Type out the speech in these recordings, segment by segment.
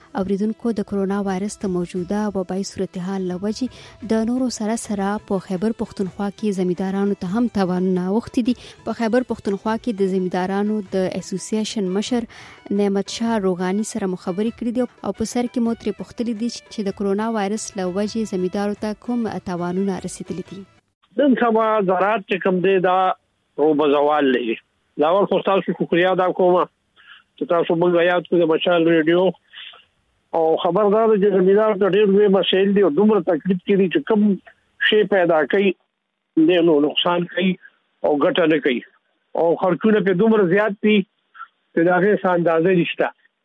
اوریدونکو د کرونا وایرس ته موجوده وبایي صورتحال لوجې د نورو سره په خیبر پختونخوا کې زمیندارانو ته هم تاوانونه اوښتي دي. په خیبر پختونخوا کې د زمیندارانو د اسوسییشن مشر نعمت شاه روغانی سره مخابري کړې دي او په سر کې مو ترې پوښتلي دي چې د کرونا وایرس لوجې زمیندارو ته کوم تاوانونه رسیدلي دي. نن سبا زراعت چې کوم دی دا روبزوال لري. دا ول خو تاسو شکریا دا کومه چې تاسو موږ یاد کړو د مشال ریډیو او خبردار چې زمیندار ته ډېر لوی مسایل دي او دومره تکلیف کړي چې کوم شی پیدا کوي نو نقصان کوي او ګټه نه کوي او خرچونه په دومره زیات دي چې دا هیڅ اندازه نشته.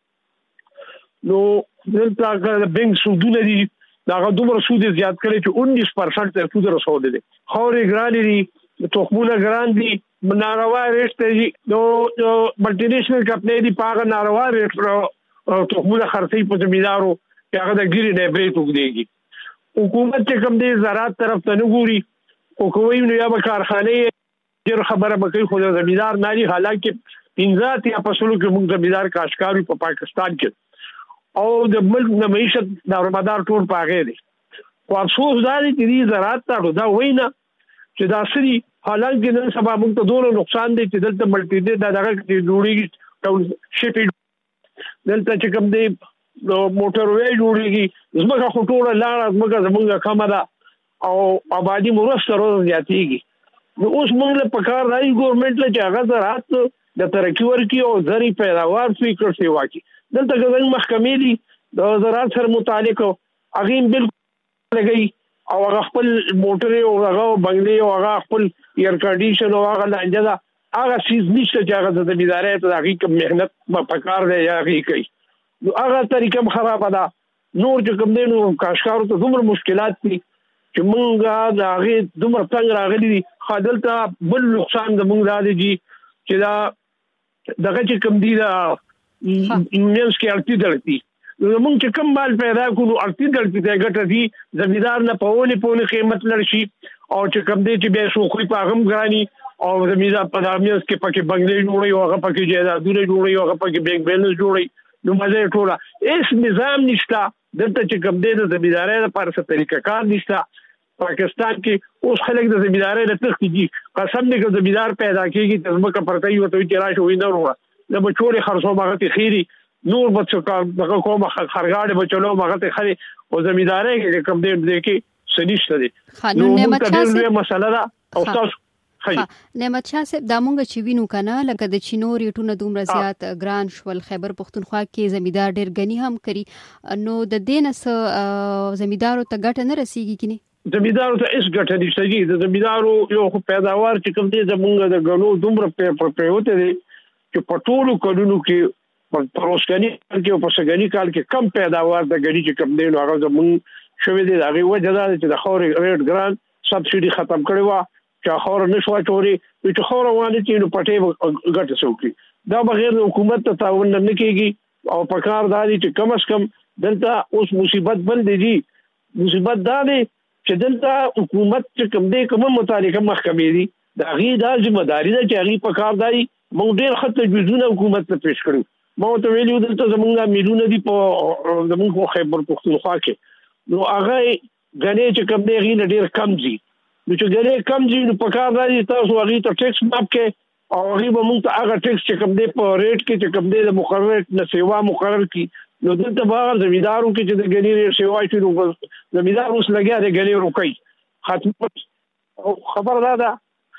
نو دلته د بانک سودونه دي دا دومره سود زیات کړي چې 19% سود رسول دي. خوري ګران دي تخمونه ګران دي ناروا ریټ دی نو ملټي نېشنل کمپنۍ دی پاغه ناروا ریټ تخمونه خرڅي په زمیندارو هغه د ګیري نه بریټ وګديږي. حکومت چې کوم دی زراعت طرف ته نه ګوري او کوی نو یا به کارخانه ډیر خبره به کوي خو د زمیندار نه دي. حالانکه 15 یا پسلو کې موږ زمیندار کاشکارو په پاکستان کې او د ملک د معیشت دارومدار ټول پاغه دي. خو افسوس دا دی چې زراعت ته دا وینا چې دا سړي حالانکه نن سبا موږ ته ډول نقصان دي چې دلته ملټي دي دا دغه جوړیږي ټول شپې دلته چې کوم دی موټر وې جوړیږي زموږه خټوړه لاړه زموږه کمه ده او آبادی مرسته روز زیاتېږي. نو اوس موږ له پکار راځي ګورنمنت له چې هغه زراعت د ترقی ورکی او زرعي پیداوار فکر سی واکي. دلته ګورنمنت محکمې دي د زراعت سره متعلق هغه بالکل لګي او هغه خپل موټر او هغه بنگلې او هغه خپل ایر کنډیشن او هغه لنجه هغه چیز نشته چې هغه د ادارې ته هغه کوم مهنت په کار دی یا هغه کوي. نو هغه طریقه خراب ده. نور چې کوم دینو کاشکارو ته دومره مشکلات دي چې مونږه د هغه دومره څنګه راغلي دي. خادلته بل نقصان د مونږ دی چې دا دغه چې کوم دی دا مینس کې ارتي دلتي نو مونږ چې کوم مال پیدا کوو ارتي دلتي ته ګټه دي زمیندار نه پونه قیمت لرشي او چې کوم دی چې به شو خو په غم غراني او زمیندار په دامیاس کې پکې بنگلې جوړي او هغه پکې جایدادونه جوړي او هغه پکې بینک بیلنس جوړي نو مزه ټوله هیڅ نظام نشته. دلته چې کوم دی د زمیندارۍ لپاره څه طریقه کار نشته. پاکستان کې اوس خلک د زمیندارۍ د تخت دي قسم دې چې زمیندار پیدا کیږي چې زمکه پرته یو ته چې راشي وینه وروه د بچوړي خرڅو باغ خيري نور بچو کا دغه کومه خرګاړي بچلو باغ ته خري او زمیندارۍ کې کوم دی کې سنشته دي. نو نعمت شاه مسله ده او تاسو نعمت شاه صاحب دا مونږ چې وینو کنه لکه د چینو ریټونه دومره زیات ګران شول خیبر پختونخوا کې زمیندار ډیر غني هم کړي نو د دینس زمیندارو ته ګټه نه رسیږي کینی. زمیندارو ته هیڅ ګټه نشته. د زمیندارو یو پیداوار چې کوم دی زمونږ د غنو دومره پروته دي چې په ټولو کډونو کې پروسکنی کې او پسګنی کال کې کم پیداوار د غنی چې کوم دی نو هغه زمونږ شوې دي. هغه وجه دا چې د خوري ریټ ګران سبسيډي ختم کړي وا چې خور نشو چوري چې خور وانه چې نو پټې ګټه سوکي. دا بغیر حکومت ته تعاون نه کیږي او پکار دادي چې کم از کم دلته اوس مصیبت بل دي. مصیبت دا دی چې دلته حکومت چې کوم دی کوم متعلقه محکمې دي دا غي د ځمداري ده چې هغه پکار دای موږ ډیر خط جزونه حکومت ته پیښ کړو. ما ته ویلو دلته زمونږه میلیونه دي په زمونږ خیبر پختونخوا کې نو هغه غنې چې کوم دی غي ډیر کم دي نو چې غنې کم دي نو پکار دای تاسو هغه ته ټیکس ماپ کې او هغه به موږ ته هغه ټیکس چې کوم دی په ریټ کې چې کوم دی د مقرر نه سیوا مقرر کی نو دلته باغ زمیندارو کې چې د غنې سیوا چې نو زمیندار اوس لګیا دی غنې روکي ختم. او خبر ده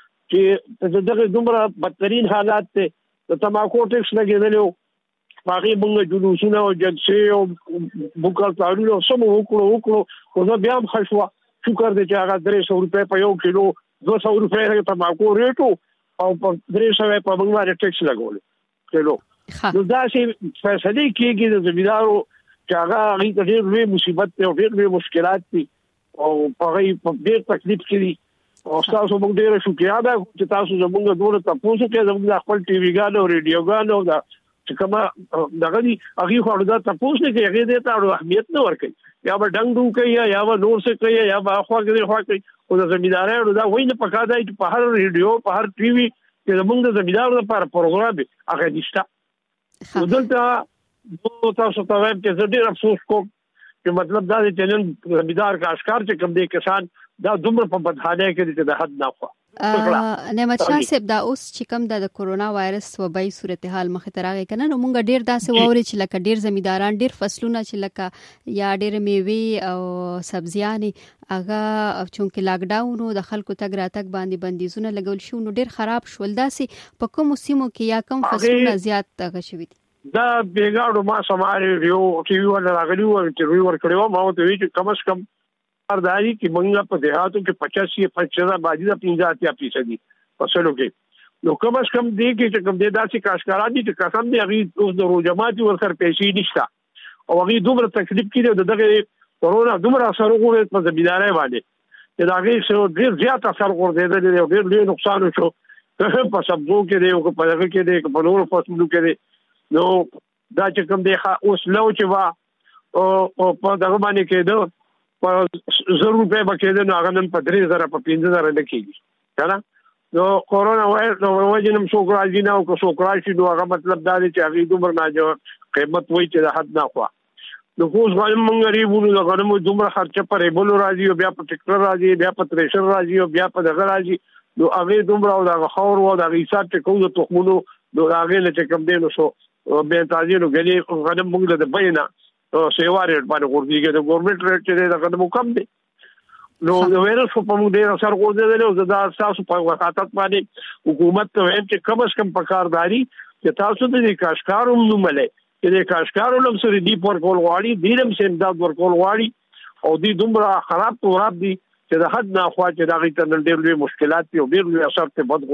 چې دغه دومره بدترین حالات ته د تماکو ټیکس لګیدلو باقي موږ جلوسونه او جلسې او بوکالتاړو سم وکړو خو بیا هم خشوا شکر دې چې هغه 300 روپے په یو کیلو 200 روپے د تماکو ریټو او په 300 په باندې ټیکس لګول کیلو. نو دا چې فیصله کیږي د زمیندارو چې هغه غي ډېر لوی مصیبت او ډېر لوی مشکلات دي او هغه په ډېر تکلیف کې دي او تاسو موږ ډېر شکریا ده چې تاسو زموږ دوره تاسو کې زموږ خپل ټي وی ګانو او ریډیو ګانو دا چې کومه دغه دي هغه خو دا تاسو نه کې هغه دې ته اهمیت نه ورکړي یا به ډنګ دوه کوي یا به نور څه کوي یا به خو کوي او د زمیندارانو دا وایي نه پکا دی چې په هر ریډیو په هر ټي وی کې زموږ د زمیندارو لپاره پروګرام دی هغه نشته. دلته نو تاسو ته وایم چې زه ډېر افسوس کوم چې مطلب دا دی چې نن زمیدار کاشکار چې کوم دي کسان دا دومره په بدحالۍ کې دي چې د حد نه خوا نعمت شاه صاحب دا اوس چې کوم د کرونا وایرس وبای صورتحال مخ ته راغی کنه نو مونږ ډیر داسې ووري چې لکه ډیر زمیداران ډیر فصلونه چې لکه یا ډیر میوه او سبزیانې هغه چونکه لاک ډاون د خلکو تګ راتګ باندې بندیزونه لګول شو نو ډیر خراب شول داسې په کوم سیمو کې یا کوم فصلونه زیات تغ شوی دي دا بیګاړو ما سماره یو ټي وی ول راغلی و چې وی ور کړو ما ته وی چې کم از کم رداري کې منګه په دیهاتو کې 85% باندې د 50% فصلو کې نو کم از کم دې کې چې کوم دې داسې کاشکاران دي چې قسم دې هغه اوس د روجماتي ورسره پیسې نشته او هغه دومره تکلیف کړي دغه کرونا دومره اثر وکړي په زمیدارۍ باندې چې دا هغه څو ډیر زیات اثر ورته دی ډیر لوی نقصان شو په سبزو کې دی او په هغه کې دی په نورو فصلو کې دی نو دا چې کوم دی اوس لو چې وا او په دغه باندې کېدو په 100 روپے بکیده نو هغه نن په 3000 په 5000 نه کېږي کنه نو کورونا وایرس نو وجنم شو راځي نه او کو شو راشي نو هغه مطلب دا دی چې هغه دومره نه قیمت وای چې د حد نه خوا نو کوم غواړم موږ ریبونو د غنمو دومره خرچه پرې بولو راځي او بیا په ټیکټر راځي بیا په تریشر راځي او بیا په دغه راځي نو هغه دومره او د خور او د حساب ته کوو د تخمونو نو هغه له چې کم دی نو شو به تاسو نو غلي غنم موږ د بینه او سیوا ریټ باندې ورته د ګورنمنت ریټ چې دا قدم کم دي نو د وایرس په موږ ډیر اثر کوي او دا تاسو په وخت باندې حکومت ته هم چې کم از کم پکارداري چې تاسو د کاشکارو نوملې چې د کاشکارو لم سره دی پر کول غواړي دیرم سم دا ور کول غواړي او دی دومره خراب توراب دي چې د حد نه خوا چې دا غي ته ډېر لوی مشکلات دي او ډېر لوی اثر ته بد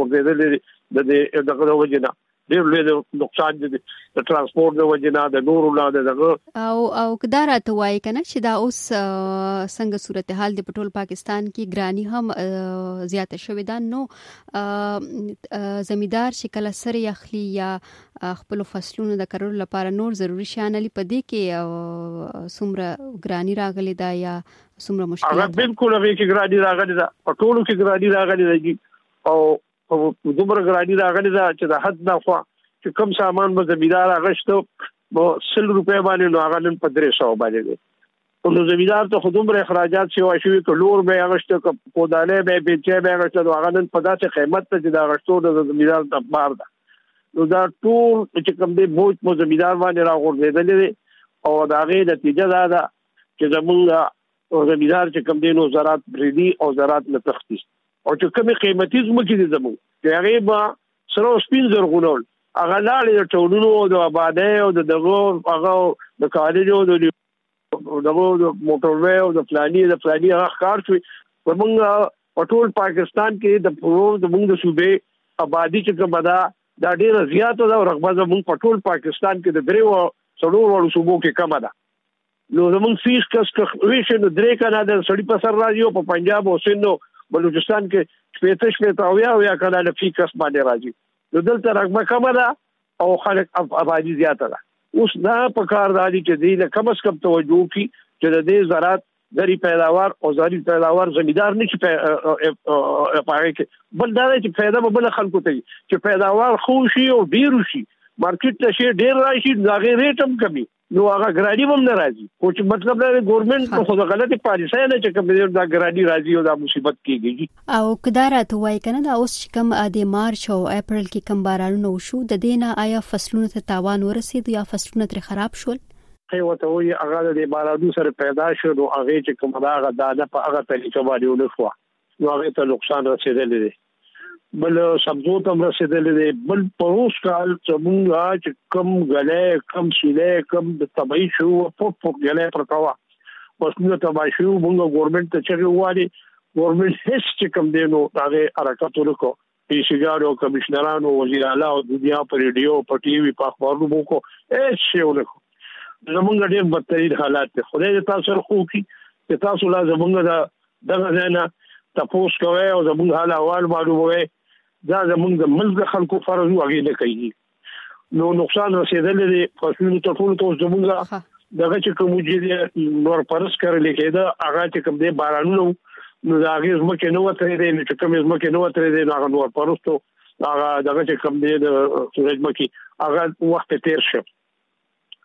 ورغېدل د وجنه ډېر لوی نقصان دي د ترانسپورت د وجنه د نورو لا دغه او کدار ته وایي کنه چې دا اوس څنګه صورتحال د پټول پاکستان کې ګرانی هم زیاته شوې ده نو زمیدار شکل سره یخلی یا خپل فصلونو د کرلو لپاره نور ضروري شیان لري په دې کې څومره ګرانی راغلي دا یا څومره مشکلات هغه بالکل هغه کې ګرانی راغلي دا پټولو کې ګرانی راغلي دی او دومره ګرانی راغلي دا چې د حد نه خوا چې کم سامان به زمیدار اغشتو مو 100 روپے باندې نو هغه نن 300 باندې دی نو زمیدار ته خودمره اخراجات شي شوی کلور به اغشتو کوداله به بیچې به اغشتو هغه نن په داسې قیمت ته چې دا اغشتو د زمیدار د بار ده نو دا ټول چې کوم دی بوج مو زمیدار باندې راغورځېدل او دا غي نتیجه دا ده چې زمونږ زمیدار چې کوم دی نو زراعت بریدي او زراعت نه تختی او چې کومه قیمتي زمکې دي زمو چې هغه با سره سپین زرغونول هغه لاړې د ټولونو د آبادی او دغه هغه د کالج او د موټروي او د فلاني هغه کار شوی ومنګ ټول پاکستان کې د موږ د صوبې آبادی چې کومه دا ډیره زیاته ده او رغبه زموږ په ټول پاکستان کې د دریو څلورو صوبو کې کمه ده نو زموږ فیس کس ویشن درې کنه د سړی په سر راځي او په پنجاب او سند بلوچستان کې شپته او یا کنه د فی کس باندې راځي نو دلته رغبه کمه ده او خلک آبادی زیاته ده اوس دا په کار دی چې دې کم از کم توجه کی چې د دې زراعت غری پیداوار او زری پیداوار زمیدار نشي پاره کې بل دا چې پیدا به بل خلکو ته چې پیداوار خو شي او ډیر شي مارکیټ ته شي ډیر راشي دا غي ریټ هم کمی نو هغه ګرانی هم ناراضي خو چې مطلب دا ګورنمنت خو غلطي پالیسي نه چې کوم دا ګرانی راځي او دا مصیبت کیږي او کدارات وای کنه دا اوس کوم د مارچ او اپریل کې کم بارانونه وشو د دینه آیا فصلونو ته تاوان ورسید یا فصلونه تر خراب شول وته وي هغه د بارانو سره پیدا شو نو هغه چې کوم دا غدا په هغه طریقه باندې ولخوا نو هغه ته نقصان رسیدلی دی بل سبزو تم رسیدلی دی بل پروس کال څنګه چې کم غلې کم شیله کم د تبعی شو په غلې پرتاوه پښتون تبعی شو موږ ګورنمنت ته چغه وایي ګورنمنت هیڅ چې کم دی نو هغه حرکت وکړو پیشګارو کمشنرانو وزیر اعلی او دنیا پر ریډیو په ټي وي په اخبارونو کو هیڅ شی ونه زمونږ ډېر بدترین حالات دي خدای دې تاسو سره خو کی چې تاسو لا زمونږ دغه ځای تاسو کوی او زمونږ حال احوال معلوموي دا زمونږ د ملک خلکو فرض وغي نه کوي نو نقصان رسیدلی دی فصلونو ته ټول ته زمونږ دغه چې کوم چې نور پرس کړل کېده هغه چې کوم دی بارانونو نو دا هغه زمکه نو وترې دی چې کوم زمکه نو وترې دی هغه نور پرستو هغه دغه چې کوم دی د سورج مکی هغه وخت تیر شو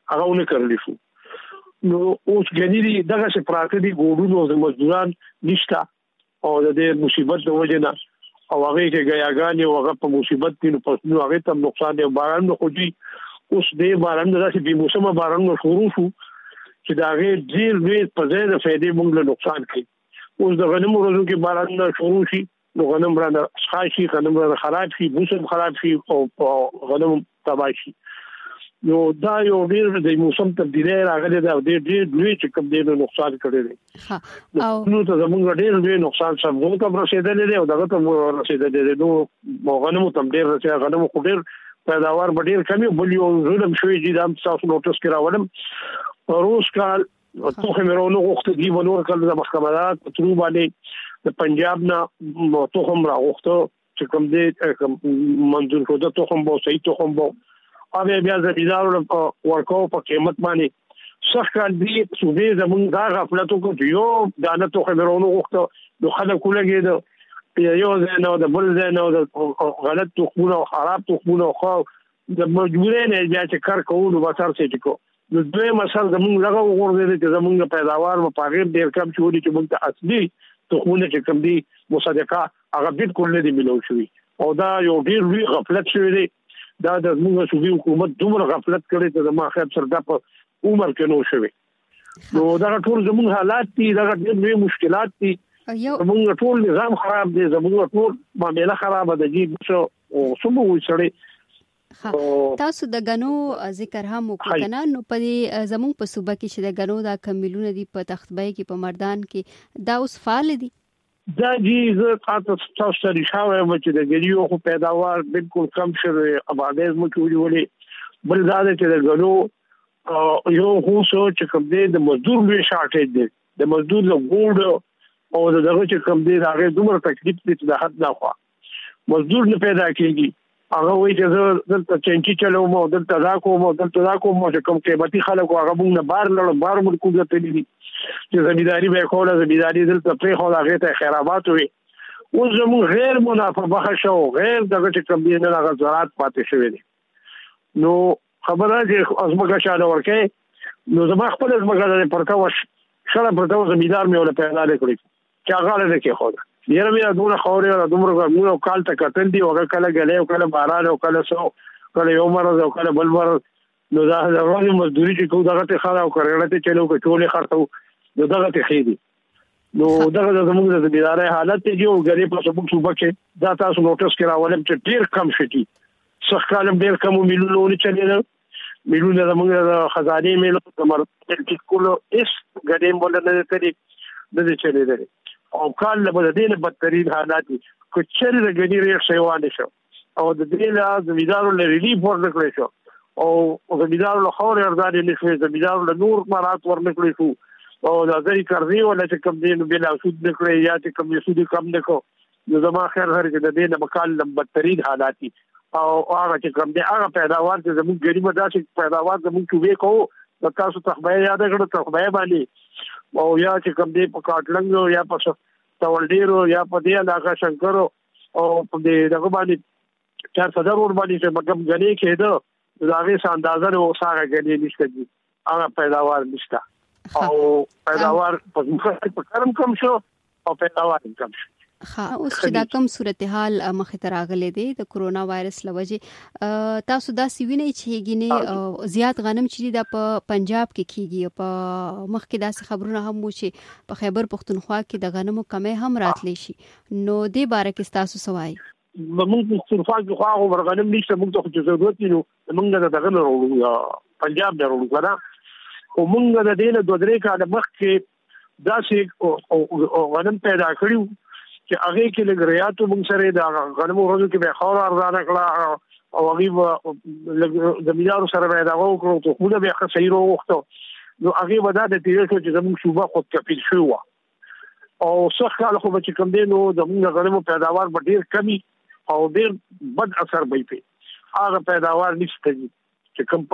هغه ونه کړل شو. نو اوس غنیری دغه څه پراته دي ګوډونو د مزدوران نشتا او د دې مصیبت د وجه نه او هغه کې غیاګان او هغه په مصیبت کې نو پښتنو هغه ته نقصان دی. باران نو خوږي اوس دې باران داسې به موسمه باران نو شروع شو چې دا غیر ډیر ډیر په ځای د فائدې موږ له نقصان کوي. اوس د غنمو ورځو کې باران نو شروع شي نو غنم را ښاشي غنم را خراب شي موسم خراب شي او غنم تباہ شي. نو دا یو ډیر د موسم تبدیلی راغلی دا ډیر لوی چې کوم دی نو نقصان کړی دی او نو ته زموږ ډیر لوی نقصان سبو ته رسیدلی دی او دغه ته رسیدلی دی. نو غنمو تم ډیر رسیدلی غنمو خو ډیر پیداوار ډیر کمی بل یو ظلم شوی چې دا تاسو نوټس کړه ولم روز کال توخه مرونو وخت دی ونور کله د محکمات ترو باندې د پنجاب نه توخم راغوخته چې کوم دی منظور شو د توخم بو صحیح توخم بو اوبه بیا زمیدارو ورکو په قیمت باندې صح کال دی صوبې زمونږ دا غفلتو کو یو دانه تو خبرونو وخته نو خلکو لګید یو زنه د بل زنه د غلط تخمونه او خراب تخمونه خو د مجبورې نه بیا چې کار کوو نو وسار څه کو نو دوی مسل زمونږ لغه وګورځي چې زمونږ پیداوار په پاغیر ډیر کم شوړي چې موږ ته اصلي تخمونه چې کم دي مصدقه هغه بالکل نه دی ملو شوی او دا یو ډیر لوی غفلت شوی دی. دا د موږ صوبې حکومت دومره غفلت کړی چې ما خیر سره د عمر کې نو شوی. نو دا ټول زموږ حالات دي دا ډېر مشکلات دي زموږ ټول نظام خراب دي زموږ ټول معاملې خراب دي چې او سمو وسړي تاسو د غنو ذکر هم وکړه نو په زموږ په صوبه کې چې د غنو دا کمیلونه دي په تختبای کې په مردان کې دا اوس فعال دي. دا جیزه تاسو سره شاوه چې د ګریو خو پیداوار بالکل کم شوی ابادیز مو جوړولې بل دا چې د غلو یو خو چې کوم دی د مزدور لوي شارټیج دی د مزدور د ګوډ او دغه چې کوم دی هغه دومره تکلیف دي چې د حد نه خوا مزدور نه پیدا کیږي. هغه وایي چې دلته چنچي چلو مو دلته دا کوم چې کوم قیمتي خلکو هغه موږ نه بار لړ بار ملکو ته دي چې زمیداری به کوله زمیداری دلته پرې خو هغه ته خیرابات وي او زموږ غیر منافع شو غیر دغه چې کوم دی نه هغه زراعت پاتې شوی دي. نو خبره چې ازمکه شاده ورکه نو زما خپل ازمکه د پرتاو شړه پرتاو زمیدار مې ولا پیدا کړی چې هغه له کې خو یره مې دونه خوري دومره ګرمو کال ته کتل دی او کله غلې او کله باران او کله سو کله یو مرز او کله بل مرز. نو دا ورځې مزدوري چې کوو دغه ته خاله او کړه ته چلو کو ټولې خرڅو نو دغه ته خېدي. نو دغه زموږ د زمیدارۍ حالت دی او غریب په سبب صوبه کې دا تاسو نوټس کړه ولم چې ډیر کم شتي صح کالم ډیر کم مليونه چلیدل مليونه زموږ د خزانه ملو تمر چې کولو اس غډیم بولنه کړي د چلیدل او کال له بدینه بدترین حالات کو چیرې د غنی ریټ سیوانه شو او د دې له زمیدارو له ریلیف ورنکړي شو او زمیدارو له خور ارزانه نشوي زمیدارو له نور مرات ورنکړي شو او د ځای کارزي ولا چې کم دین بلا سود نکړي یا چې کم سود کم نکو نو زما خیر هر کې د دې نه مکال له بدترین حالات او هغه چې کم دي هغه پیداوار چې زموږ غریب داسې پیداوار زموږ کې وکړو د تاسو تخبه یاد کړو تخبه باندې او یا چې کوم دی په کاټلنګ یا په تولډیرو یا په دې علاقه شنکرو او په دې دغه باندې 400 ور باندې چې مګم غني کېده دا غي اندازه او ساره غني نشته هغه پیداوار نشته او پیداوار په کارم کم شو او پیداوار کم شو. اوس چې دا کوم صورتحال مخې ته راغلي دي د کرونا وایرس لوجه تاسو دا سوینه چې ګینه زیات غنم چې د پنجاب کې کیږي په مخ کې داسې خبرونه هم وو چې په خیبر پختونخوا کې د غنمو کمې هم راتلی شي نو دې باره کې تاسو سوای موږ پختونخوا کې خو هغه غنم نشته موږ ته ضرورت دی نو موږ د غنمو پنجاب درو کنه او موږ د دې له 2-3 کاله مخ کې داسې غنم پیدا کړیو چې هغه کې لګریاتو موږ سره د غنمو ورځو کې به خور ارزانه کړه او هغه زمیدارو سره به دا وکړو ته خو به ښه صحیح وروخته نو هغه ودا د تیرې چې زموږ صوبه خود کفیل شو او څخه کال خو چې کوم دی نو د موږ غنمو پیداوار به ډیر کمی او ډیر بد اثر به پي هغه پیداوار نشته چې کوم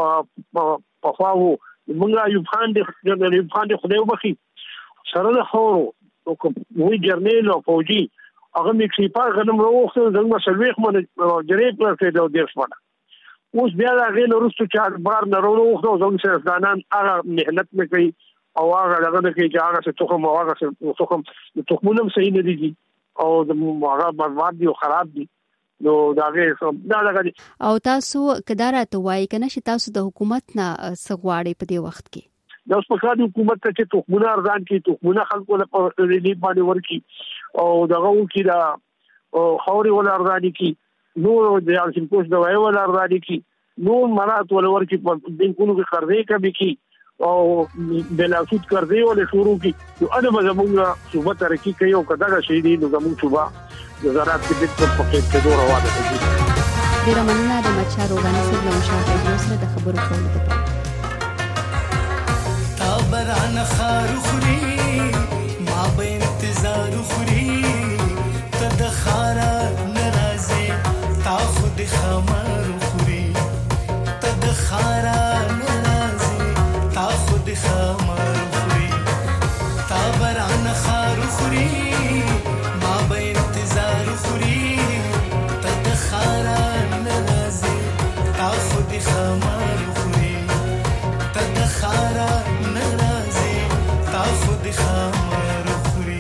په خواو موږ یو باندې خدای وبخي سره د خورو او کومې جرنیل او فوجي هغه میکسیپار غنم وروخته زموږ سلويخ مونږ جریب کړی دا ډیر سمه اوس بیا دا غیر ورستو چې بار نه ورو خو زموږ سرفدانان هغه مهنت نه کوي او هغه دغه نه کوي چې هغه څه تخم او هغه څه تخم د تخمونم صحیح نه دي او د هغه برباد دي او خراب دي نو دا غیر دا دغه او تاسو کدارته وایي کنه چې تاسو د حکومت نه سغواړي په دې وخت کې د اوس په کار حکومت ته چې تخمونه ارزان کی تخمونه خلکو له ریلیف باندې ورکی او دغه کی دا خوري ولا ارزان کی نو د الفین کوش د وای ولا ارزان کی نو مرات ولا ورکی په بینکونو کې قرضې کبي کی او بلاسود قرضې ولې شروع کی نو انا زموږه صوبه ترقی کوي او کدا شي دي نو زموږ صوبه د زراعت کې د په کې ته دوه واده دي ډیر مننه د مچا روغاني سره له مشاهده سره د خبرو کولو لپاره تابران خارو خوري ما به انتظار خوري تد خارا ناراضه تا خود خمر خوري تد خارا ناراضه تا خود خمر خوري تابران خارو خوري ما به انتظار خوري تد خارا ناراضه تا خود خمر خوري تد خارا تا خود خمر خوری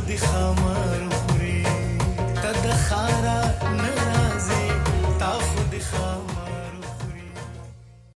خامر